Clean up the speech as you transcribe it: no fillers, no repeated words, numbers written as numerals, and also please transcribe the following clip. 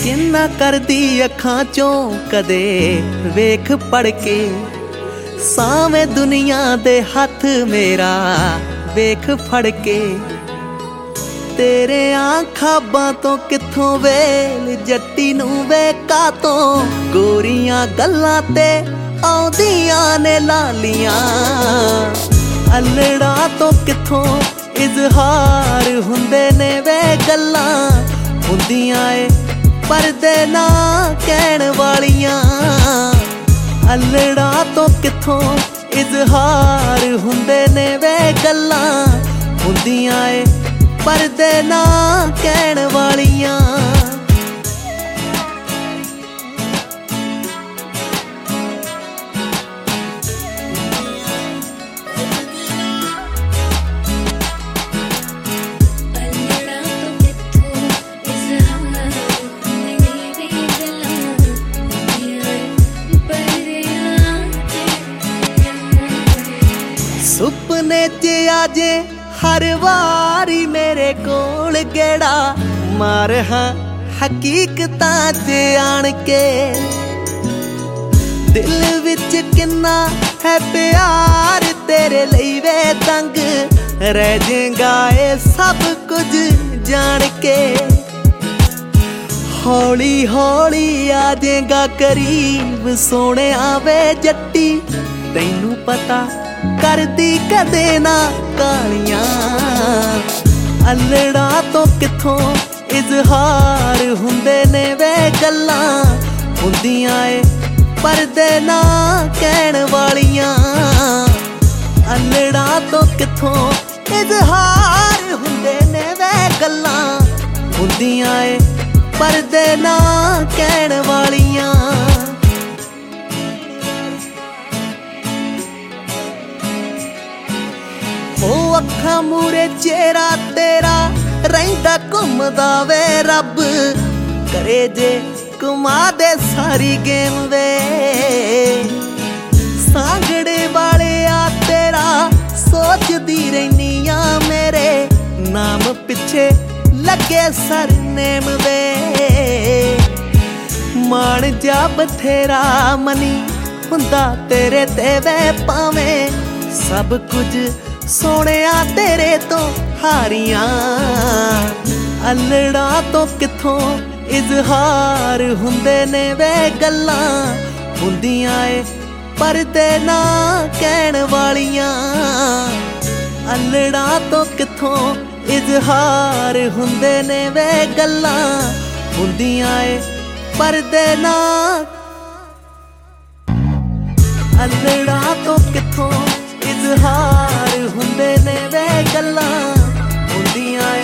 किन्ना करदी अखां चों कदे वेख पढ़ के, सावें दुनिया दे हथ मेरा वेख फड़ के। तेरे खाबां तो कित्थों वेल जट्टी नूं वे कातों, गोरियां गल्लां ते आउंदियां ने लालियां। अल्लड़ा तो कित्थों इजहार हुंदे ने वे गल्लां, हुंदियां ए परदे ना कहण वालियां। अल्लड़ा तो कित्थों इजहार हुंदे ने वे गल्लां, हुंदियां ए परदे ना कहण वालियां। सुपने च आजे हर वारी मेरे कोल गेड़ा मार, हाँ हकीकतां च आण के। दिल विच किन्ना है प्यार तेरे लई वे तंग, रह जाएगा ए सब कुछ जान के। हौली हौली आ जाएगा करीब सोने आवे जट्टी, तैनू पता करदी कदे ना कालियां। अल्लड़ा तो कित्थों इजहार हुंदे ने वे गल्लां, हुंदियां ए परदे ना कहण वालियां। अल्लड़ा तो कित्थों इजहार हुंदे ने वे गल्लां, हुंदियां ए परदे ना कहण वालियां। हो अखां मूरे चेहरा तेरा रहिंदा घुमदा वे, रब करे जे घुमा दे सारी गेम वे। सांगड़े वाले आ तेरा सोचदी रहनी आ, मेरे नाम पिछे लगे सरनेम वे। मान जा बथेरा मनी हुंदा तेरे ते वे, पावें सब कुछ सोहणिया तेरे तो हारियां। अल्लड़ा तो कित्थों इजहार हुंदे ने वे गल्लां, हुंदियां ए परदे ना कहण वालियां। अल्लड़ा तो कित्थों इजहार हुंदे ने वे गल्लां, हुंदियां ए परदे ना। अल्लड़ा तो कित्थों इजहार हुंदे ने वे गल्लां, हुंदियां